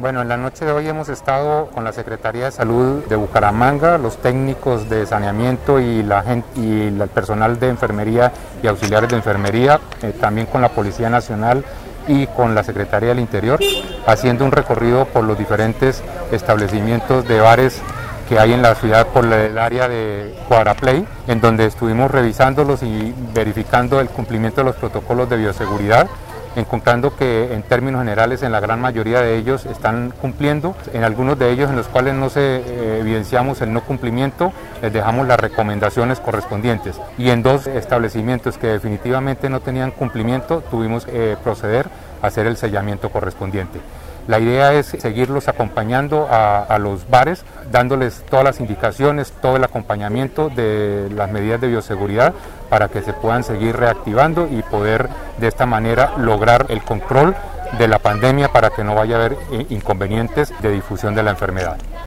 Bueno, en la noche de hoy hemos estado con la Secretaría de Salud de Bucaramanga, los técnicos de saneamiento y el personal de enfermería y auxiliares de enfermería, también con la Policía Nacional y con la Secretaría del Interior, haciendo un recorrido por los diferentes establecimientos de bares que hay en la ciudad por el área de Cuadraplay, en donde estuvimos revisándolos y verificando el cumplimiento de los protocolos de bioseguridad, encontrando que en términos generales en la gran mayoría de ellos están cumpliendo. En algunos de ellos en los cuales no se evidenciamos el no cumplimiento, les dejamos las recomendaciones correspondientes, y en 2 establecimientos que definitivamente no tenían cumplimiento tuvimos que proceder a hacer el sellamiento correspondiente. La idea es seguirlos acompañando a los bares, dándoles todas las indicaciones, todo el acompañamiento de las medidas de bioseguridad para que se puedan seguir reactivando y poder de esta manera lograr el control de la pandemia para que no vaya a haber inconvenientes de difusión de la enfermedad.